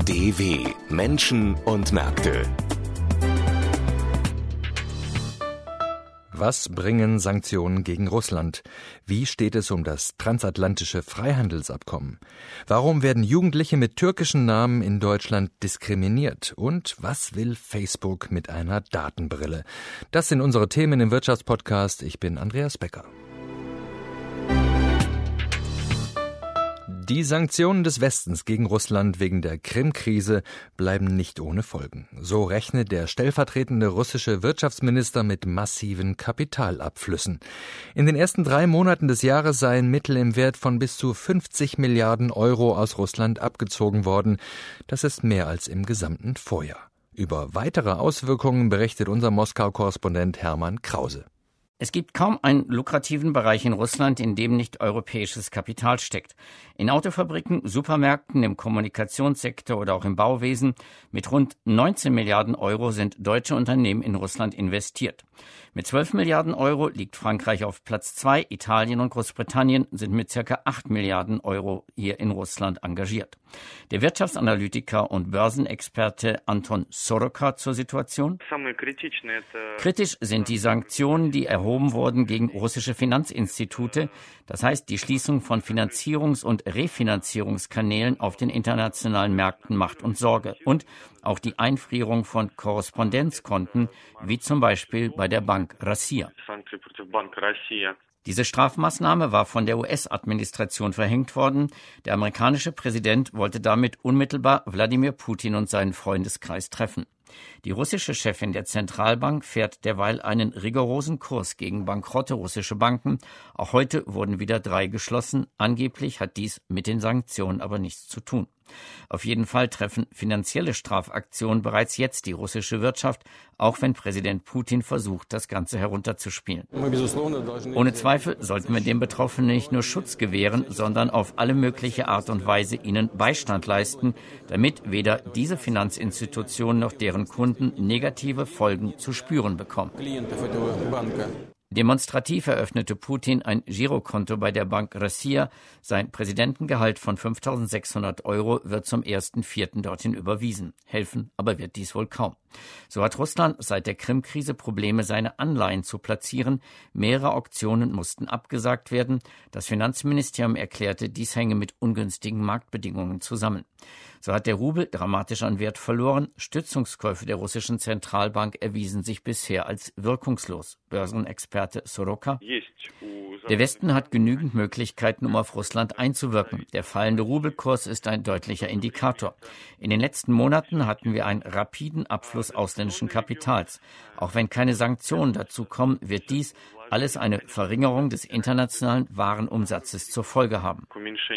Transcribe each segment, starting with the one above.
DW Menschen und Märkte. Was bringen Sanktionen gegen Russland? Wie steht es um das transatlantische Freihandelsabkommen? Warum werden Jugendliche mit türkischen Namen in Deutschland diskriminiert? Und was will Facebook mit einer Datenbrille? Das sind unsere Themen im Wirtschaftspodcast. Ich bin Andreas Becker. Die Sanktionen des Westens gegen Russland wegen der Krim-Krise bleiben nicht ohne Folgen. So rechnet der stellvertretende russische Wirtschaftsminister mit massiven Kapitalabflüssen. In den ersten 3 Monaten des Jahres seien Mittel im Wert von bis zu 50 Milliarden Euro aus Russland abgezogen worden. Das ist mehr als im gesamten Vorjahr. Über weitere Auswirkungen berichtet unser Moskau-Korrespondent Hermann Krause. Es gibt kaum einen lukrativen Bereich in Russland, in dem nicht europäisches Kapital steckt. In Autofabriken, Supermärkten, im Kommunikationssektor oder auch im Bauwesen. Mit rund 19 Milliarden Euro sind deutsche Unternehmen in Russland investiert. Mit 12 Milliarden Euro liegt Frankreich auf Platz 2. Italien und Großbritannien sind mit ca. 8 Milliarden Euro hier in Russland engagiert. Der Wirtschaftsanalytiker und Börsenexperte Anton Soroka zur Situation. Kritisch sind die Sanktionen, die erhoben wurden gegen russische Finanzinstitute, das heißt die Schließung von Finanzierungs- und Refinanzierungskanälen auf den internationalen Märkten macht uns Sorge und auch die Einfrierung von Korrespondenzkonten, wie zum Beispiel bei der Bank Rossiya. Diese Strafmaßnahme war von der US-Administration verhängt worden. Der amerikanische Präsident wollte damit unmittelbar Wladimir Putin und seinen Freundeskreis treffen. Die russische Chefin der Zentralbank fährt derweil einen rigorosen Kurs gegen bankrotte russische Banken. Auch heute wurden wieder 3 geschlossen. Angeblich hat dies mit den Sanktionen aber nichts zu tun. Auf jeden Fall treffen finanzielle Strafaktionen bereits jetzt die russische Wirtschaft, auch wenn Präsident Putin versucht, das Ganze herunterzuspielen. Ohne Zweifel sollten wir den Betroffenen nicht nur Schutz gewähren, sondern auf alle mögliche Art und Weise ihnen Beistand leisten, damit weder diese Finanzinstitutionen noch deren Kunden negative Folgen zu spüren bekommen. Demonstrativ eröffnete Putin ein Girokonto bei der Bank Rossiya. Sein Präsidentengehalt von 5.600 Euro wird zum 1.4. dorthin überwiesen. Helfen aber wird dies wohl kaum. So hat Russland seit der Krim-Krise Probleme, seine Anleihen zu platzieren. Mehrere Auktionen mussten abgesagt werden. Das Finanzministerium erklärte, dies hänge mit ungünstigen Marktbedingungen zusammen. So hat der Rubel dramatisch an Wert verloren. Stützungskäufe der russischen Zentralbank erwiesen sich bisher als wirkungslos. Börsenexperte Soroka. Der Westen hat genügend Möglichkeiten, um auf Russland einzuwirken. Der fallende Rubelkurs ist ein deutlicher Indikator. In den letzten Monaten hatten wir einen rapiden Abfluss ausländischen Kapitals. Auch wenn keine Sanktionen dazu kommen, wird dies alles eine Verringerung des internationalen Warenumsatzes zur Folge haben.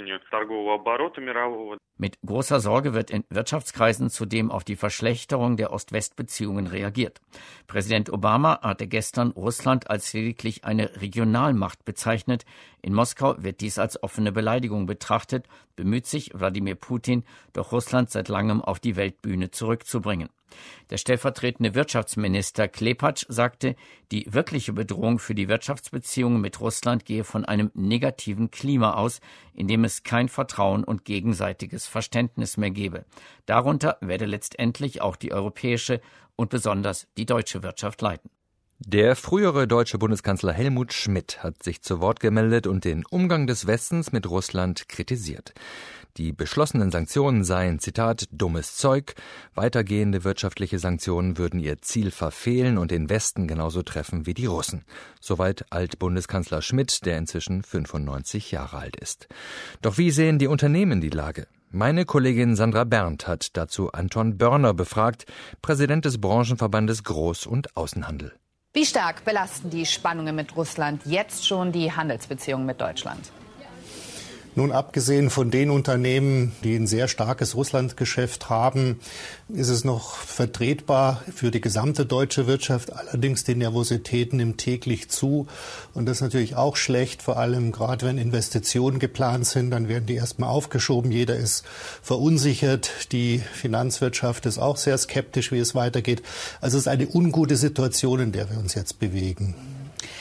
Mit großer Sorge wird in Wirtschaftskreisen zudem auf die Verschlechterung der Ost-West-Beziehungen reagiert. Präsident Obama hatte gestern Russland als lediglich eine Regionalmacht bezeichnet. In Moskau wird dies als offene Beleidigung betrachtet, bemüht sich Wladimir Putin, doch Russland seit langem auf die Weltbühne zurückzubringen. Der stellvertretende Wirtschaftsminister Klepatsch sagte, die wirkliche Bedrohung für die Wirtschaftsbeziehungen mit Russland gehe von einem negativen Klima aus, in dem es kein Vertrauen und gegenseitiges Verständnis mehr gebe. Darunter werde letztendlich auch die europäische und besonders die deutsche Wirtschaft leiden. Der frühere deutsche Bundeskanzler Helmut Schmidt hat sich zu Wort gemeldet und den Umgang des Westens mit Russland kritisiert. Die beschlossenen Sanktionen seien, Zitat, dummes Zeug. Weitergehende wirtschaftliche Sanktionen würden ihr Ziel verfehlen und den Westen genauso treffen wie die Russen. Soweit Altbundeskanzler Schmidt, der inzwischen 95 Jahre alt ist. Doch wie sehen die Unternehmen die Lage? Meine Kollegin Sandra Berndt hat dazu Anton Börner befragt, Präsident des Branchenverbandes Groß- und Außenhandel. Wie stark belasten die Spannungen mit Russland jetzt schon die Handelsbeziehungen mit Deutschland? Nun, abgesehen von den Unternehmen, die ein sehr starkes Russlandgeschäft haben, ist es noch vertretbar für die gesamte deutsche Wirtschaft. Allerdings die Nervosität nimmt täglich zu. Und das ist natürlich auch schlecht, vor allem gerade wenn Investitionen geplant sind, dann werden die erstmal aufgeschoben. Jeder ist verunsichert. Die Finanzwirtschaft ist auch sehr skeptisch, wie es weitergeht. Also es ist eine ungute Situation, in der wir uns jetzt bewegen.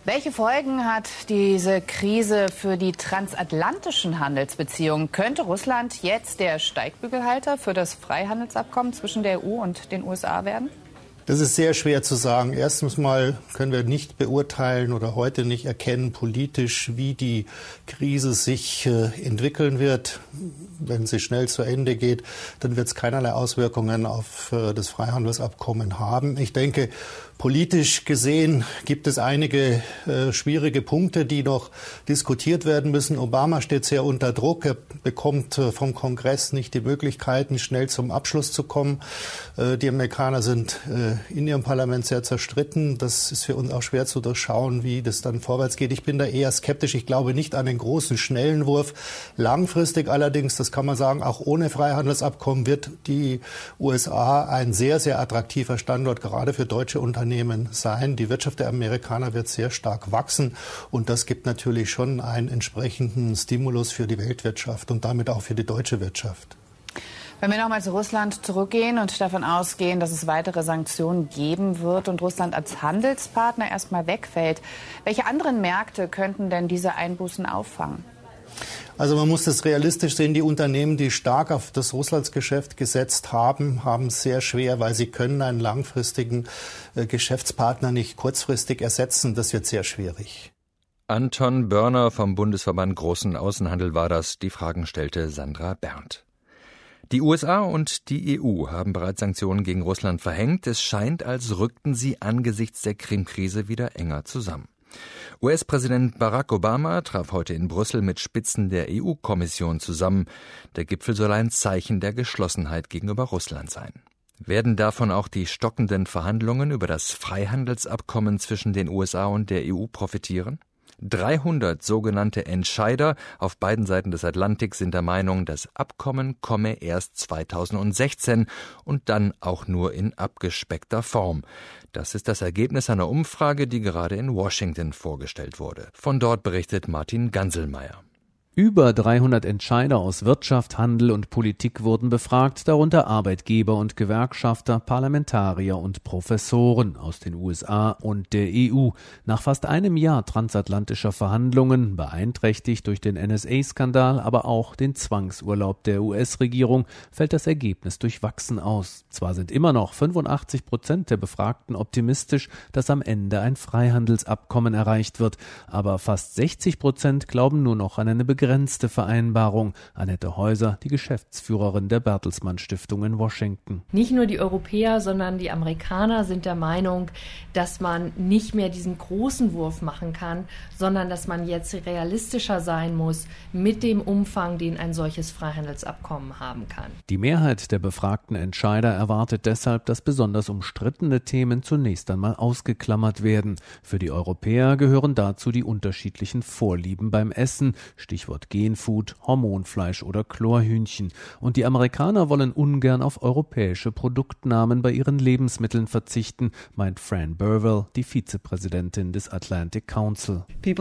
Welche Folgen hat diese Krise für die transatlantischen Handelsbeziehungen? Könnte Russland jetzt der Steigbügelhalter für das Freihandelsabkommen zwischen der EU und den USA werden? Das ist sehr schwer zu sagen. Erstens mal können wir nicht beurteilen oder heute nicht erkennen politisch, wie die Krise sich entwickeln wird. Wenn sie schnell zu Ende geht, dann wird es keinerlei Auswirkungen auf das Freihandelsabkommen haben. Ich denke, politisch gesehen gibt es einige schwierige Punkte, die noch diskutiert werden müssen. Obama steht sehr unter Druck. Er bekommt vom Kongress nicht die Möglichkeiten, schnell zum Abschluss zu kommen. Die Amerikaner sind in ihrem Parlament sehr zerstritten. Das ist für uns auch schwer zu durchschauen, wie das dann vorwärts geht. Ich bin da eher skeptisch. Ich glaube nicht an den großen, schnellen Wurf. Langfristig allerdings, das kann man sagen, auch ohne Freihandelsabkommen wird die USA ein sehr, sehr attraktiver Standort, gerade für deutsche Unternehmen sein. Die Wirtschaft der Amerikaner wird sehr stark wachsen und das gibt natürlich schon einen entsprechenden Stimulus für die Weltwirtschaft und damit auch für die deutsche Wirtschaft. Wenn wir nochmal zu Russland zurückgehen und davon ausgehen, dass es weitere Sanktionen geben wird und Russland als Handelspartner erstmal wegfällt, welche anderen Märkte könnten denn diese Einbußen auffangen? Also man muss das realistisch sehen. Die Unternehmen, die stark auf das Russlandsgeschäft gesetzt haben, haben es sehr schwer, weil sie können einen langfristigen Geschäftspartner nicht kurzfristig ersetzen. Das wird sehr schwierig. Anton Börner vom Bundesverband Großen Außenhandel war das. Die Fragen stellte Sandra Berndt. Die USA und die EU haben bereits Sanktionen gegen Russland verhängt. Es scheint, als rückten sie angesichts der Krim-Krise wieder enger zusammen. US-Präsident Barack Obama traf heute in Brüssel mit Spitzen der EU-Kommission zusammen. Der Gipfel soll ein Zeichen der Geschlossenheit gegenüber Russland sein. Werden davon auch die stockenden Verhandlungen über das Freihandelsabkommen zwischen den USA und der EU profitieren? 300 sogenannte Entscheider auf beiden Seiten des Atlantiks sind der Meinung, das Abkommen komme erst 2016 und dann auch nur in abgespeckter Form. Das ist das Ergebnis einer Umfrage, die gerade in Washington vorgestellt wurde. Von dort berichtet Martin Ganselmeier. Über 300 Entscheider aus Wirtschaft, Handel und Politik wurden befragt, darunter Arbeitgeber und Gewerkschafter, Parlamentarier und Professoren aus den USA und der EU. Nach fast einem Jahr transatlantischer Verhandlungen, beeinträchtigt durch den NSA-Skandal, aber auch den Zwangsurlaub der US-Regierung, fällt das Ergebnis durchwachsen aus. Zwar sind immer noch 85% der Befragten optimistisch, dass am Ende ein Freihandelsabkommen erreicht wird, aber fast 60% glauben nur noch an eine begrenzte Vereinbarung. Annette Häuser, die Geschäftsführerin der Bertelsmann Stiftung in Washington. Nicht nur die Europäer, sondern die Amerikaner sind der Meinung, dass man nicht mehr diesen großen Wurf machen kann, sondern dass man jetzt realistischer sein muss mit dem Umfang, den ein solches Freihandelsabkommen haben kann. Die Mehrheit der befragten Entscheider erwartet deshalb, dass besonders umstrittene Themen zunächst einmal ausgeklammert werden. Für die Europäer gehören dazu die unterschiedlichen Vorlieben beim Essen, Stichwort Genfood, Hormonfleisch oder Chlorhühnchen. Und die Amerikaner wollen ungern auf europäische Produktnamen bei ihren Lebensmitteln verzichten, meint Fran Burwell, die Vizepräsidentin des Atlantic Council.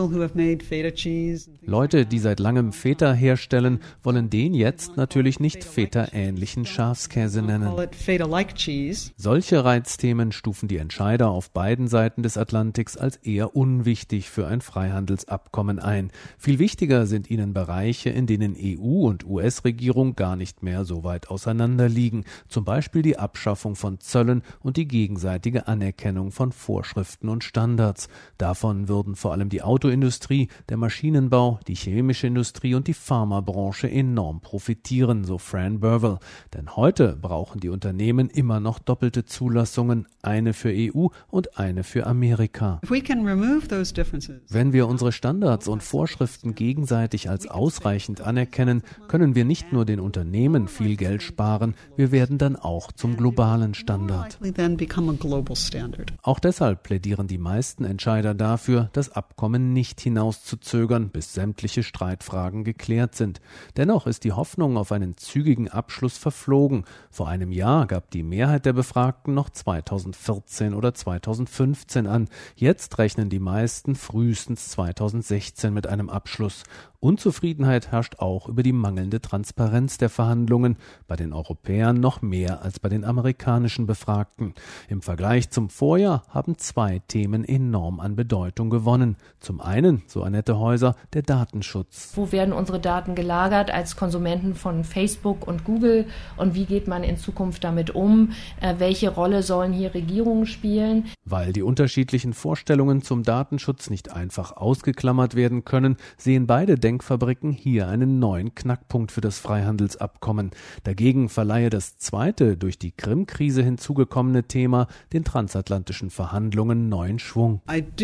Leute, die seit langem Feta herstellen, wollen den jetzt natürlich nicht Feta-ähnlichen Schafskäse nennen. Solche Reizthemen stufen die Entscheider auf beiden Seiten des Atlantiks als eher unwichtig für ein Freihandelsabkommen ein. Viel wichtiger sind ihnen Bereiche, in denen EU und US-Regierung gar nicht mehr so weit auseinander liegen, zum Beispiel die Abschaffung von Zöllen und die gegenseitige Anerkennung von Vorschriften und Standards. Davon würden vor allem die Autoindustrie, der Maschinenbau, die chemische Industrie und die Pharmabranche enorm profitieren, so Fran Burwell. Denn heute brauchen die Unternehmen immer noch doppelte Zulassungen, eine für EU und eine für Amerika. Wenn wir unsere Standards und Vorschriften gegenseitig als ausreichend anerkennen, können wir nicht nur den Unternehmen viel Geld sparen, wir werden dann auch zum globalen Standard. Auch deshalb plädieren die meisten Entscheider dafür, das Abkommen nicht hinauszuzögern, bis sämtliche Streitfragen geklärt sind. Dennoch ist die Hoffnung auf einen zügigen Abschluss verflogen. Vor einem Jahr gab die Mehrheit der Befragten noch 2014 oder 2015 an. Jetzt rechnen die meisten frühestens 2016 mit einem Abschluss. Unzufriedenheit herrscht auch über die mangelnde Transparenz der Verhandlungen, bei den Europäern noch mehr als bei den amerikanischen Befragten. Im Vergleich zum Vorjahr haben 2 Themen enorm an Bedeutung gewonnen. Zum einen, so Annette Häuser, der Datenschutz. Wo werden unsere Daten gelagert als Konsumenten von Facebook und Google und wie geht man in Zukunft damit um? Welche Rolle sollen hier Regierungen spielen? Weil die unterschiedlichen Vorstellungen zum Datenschutz nicht einfach ausgeklammert werden können, sehen beide Denkfabriken hier einen neuen Knackpunkt für das Freihandelsabkommen. Dagegen verleihe das zweite, durch die Krim-Krise hinzugekommene Thema den transatlantischen Verhandlungen neuen Schwung.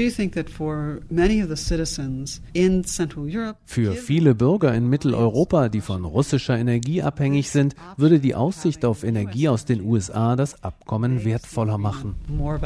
Für viele Bürger in Mitteleuropa, die von russischer Energie abhängig sind, würde die Aussicht auf Energie aus den USA das Abkommen wertvoller machen.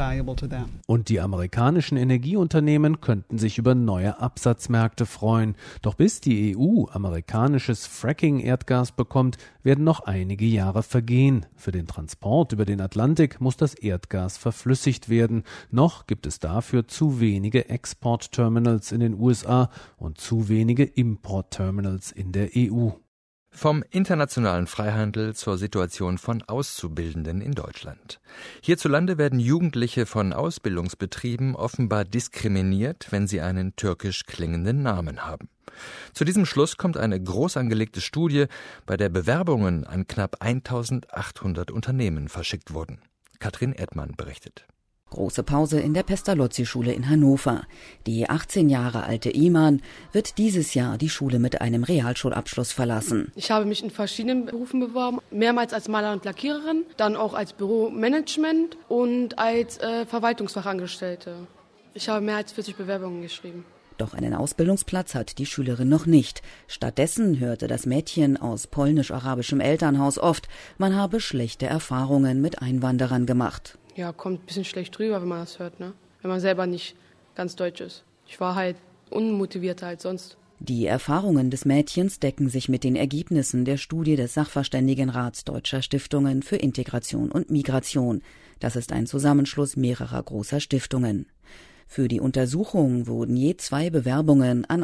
Und die amerikanischen Energieunternehmen könnten sich über neue Absatzmärkte freuen. Doch bis die EU amerikanisches Fracking-Erdgas bekommt, werden noch einige Jahre vergehen. Für den Transport über den Atlantik muss das Erdgas verflüssigt werden. Noch gibt es dafür zu wenige Exportterminals in den USA und zu wenige Importterminals in der EU. Vom internationalen Freihandel zur Situation von Auszubildenden in Deutschland. Hierzulande werden Jugendliche von Ausbildungsbetrieben offenbar diskriminiert, wenn sie einen türkisch klingenden Namen haben. Zu diesem Schluss kommt eine groß angelegte Studie, bei der Bewerbungen an knapp 1800 Unternehmen verschickt wurden. Katrin Erdmann berichtet. Große Pause in der Pestalozzi-Schule in Hannover. Die 18 Jahre alte Iman wird dieses Jahr die Schule mit einem Realschulabschluss verlassen. Ich habe mich in verschiedenen Berufen beworben, mehrmals als Maler und Lackiererin, dann auch als Büromanagement und als Verwaltungsfachangestellte. Ich habe mehr als 40 Bewerbungen geschrieben. Doch einen Ausbildungsplatz hat die Schülerin noch nicht. Stattdessen hörte das Mädchen aus polnisch-arabischem Elternhaus oft, man habe schlechte Erfahrungen mit Einwanderern gemacht. Ja, kommt ein bisschen schlecht rüber, wenn man das hört, ne? Wenn man selber nicht ganz deutsch ist. Ich war halt unmotivierter als sonst. Die Erfahrungen des Mädchens decken sich mit den Ergebnissen der Studie des Sachverständigenrats Deutscher Stiftungen für Integration und Migration. Das ist ein Zusammenschluss mehrerer großer Stiftungen. Für die Untersuchung wurden je 2 Bewerbungen an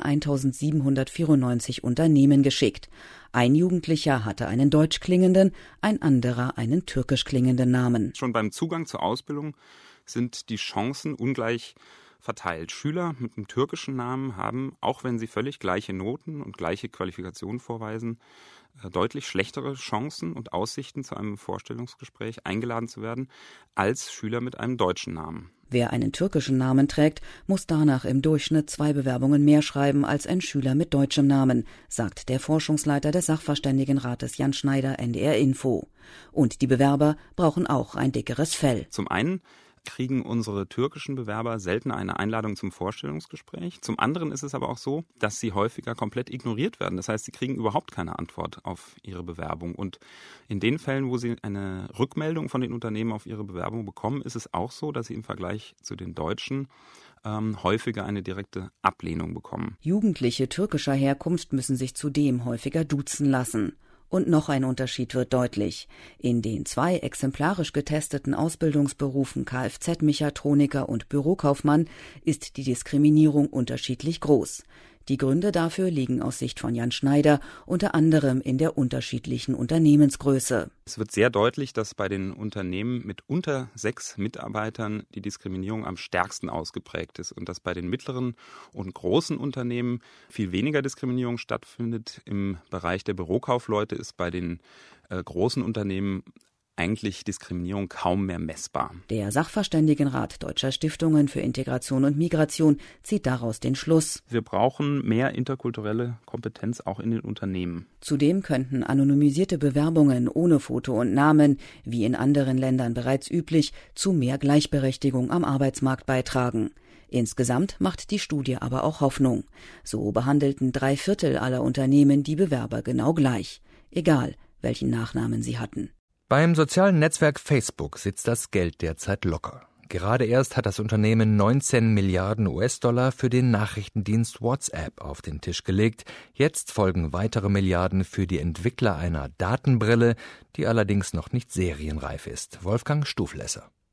1794 Unternehmen geschickt. Ein Jugendlicher hatte einen deutsch klingenden, ein anderer einen türkisch klingenden Namen. Schon beim Zugang zur Ausbildung sind die Chancen ungleich verteilt. Schüler mit einem türkischen Namen haben, auch wenn sie völlig gleiche Noten und gleiche Qualifikationen vorweisen, deutlich schlechtere Chancen und Aussichten, zu einem Vorstellungsgespräch eingeladen zu werden, als Schüler mit einem deutschen Namen. Wer einen türkischen Namen trägt, muss danach im Durchschnitt 2 Bewerbungen mehr schreiben als ein Schüler mit deutschem Namen, sagt der Forschungsleiter des Sachverständigenrates Jan Schneider NDR Info. Und die Bewerber brauchen auch ein dickeres Fell. Zum einen kriegen unsere türkischen Bewerber seltener eine Einladung zum Vorstellungsgespräch. Zum anderen ist es aber auch so, dass sie häufiger komplett ignoriert werden. Das heißt, sie kriegen überhaupt keine Antwort auf ihre Bewerbung. Und in den Fällen, wo sie eine Rückmeldung von den Unternehmen auf ihre Bewerbung bekommen, ist es auch so, dass sie im Vergleich zu den Deutschen häufiger eine direkte Ablehnung bekommen. Jugendliche türkischer Herkunft müssen sich zudem häufiger duzen lassen. Und noch ein Unterschied wird deutlich. In den 2 exemplarisch getesteten Ausbildungsberufen Kfz-Mechatroniker und Bürokaufmann ist die Diskriminierung unterschiedlich groß. Die Gründe dafür liegen aus Sicht von Jan Schneider unter anderem in der unterschiedlichen Unternehmensgröße. Es wird sehr deutlich, dass bei den Unternehmen mit unter 6 Mitarbeitern die Diskriminierung am stärksten ausgeprägt ist und dass bei den mittleren und großen Unternehmen viel weniger Diskriminierung stattfindet. Im Bereich der Bürokaufleute ist bei den großen Unternehmen eigentlich Diskriminierung kaum mehr messbar. Der Sachverständigenrat Deutscher Stiftungen für Integration und Migration zieht daraus den Schluss: Wir brauchen mehr interkulturelle Kompetenz auch in den Unternehmen. Zudem könnten anonymisierte Bewerbungen ohne Foto und Namen, wie in anderen Ländern bereits üblich, zu mehr Gleichberechtigung am Arbeitsmarkt beitragen. Insgesamt macht die Studie aber auch Hoffnung. So behandelten 3/4 aller Unternehmen die Bewerber genau gleich, egal welchen Nachnamen sie hatten. Beim sozialen Netzwerk Facebook sitzt das Geld derzeit locker. Gerade erst hat das Unternehmen 19 Milliarden US-Dollar für den Nachrichtendienst WhatsApp auf den Tisch gelegt. Jetzt folgen weitere Milliarden für die Entwickler einer Datenbrille, die allerdings noch nicht serienreif ist. Wolfgang Stuflesser.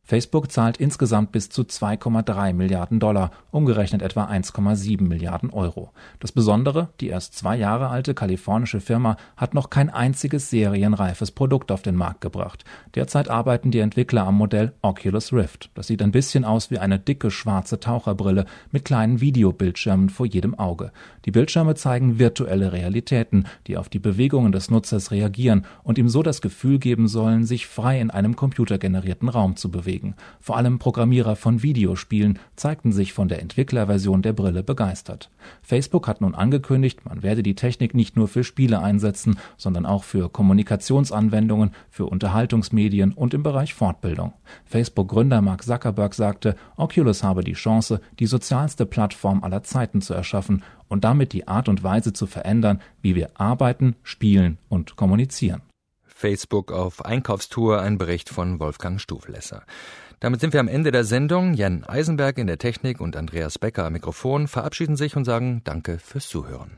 Facebook zahlt insgesamt bis zu 2,3 Milliarden $, umgerechnet etwa 1,7 Milliarden Euro. Das Besondere, die erst 2 Jahre alte kalifornische Firma hat noch kein einziges serienreifes Produkt auf den Markt gebracht. Derzeit arbeiten die Entwickler am Modell Oculus Rift. Das sieht ein bisschen aus wie eine dicke schwarze Taucherbrille mit kleinen Videobildschirmen vor jedem Auge. Die Bildschirme zeigen virtuelle Realitäten, die auf die Bewegungen des Nutzers reagieren und ihm so das Gefühl geben sollen, sich frei in einem computergenerierten Raum zu bewegen. Vor allem Programmierer von Videospielen zeigten sich von der Entwicklerversion der Brille begeistert. Facebook hat nun angekündigt, man werde die Technik nicht nur für Spiele einsetzen, sondern auch für Kommunikationsanwendungen, für Unterhaltungsmedien und im Bereich Fortbildung. Facebook-Gründer Mark Zuckerberg sagte, Oculus habe die Chance, die sozialste Plattform aller Zeiten zu erschaffen und damit die Art und Weise zu verändern, wie wir arbeiten, spielen und kommunizieren. Facebook auf Einkaufstour, ein Bericht von Wolfgang Stuflesser. Damit sind wir am Ende der Sendung. Jan Eisenberg in der Technik und Andreas Becker am Mikrofon verabschieden sich und sagen Danke fürs Zuhören.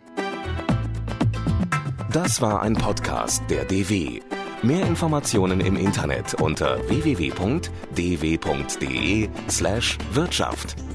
Das war ein Podcast der DW. Mehr Informationen im Internet unter www.dw.de/Wirtschaft.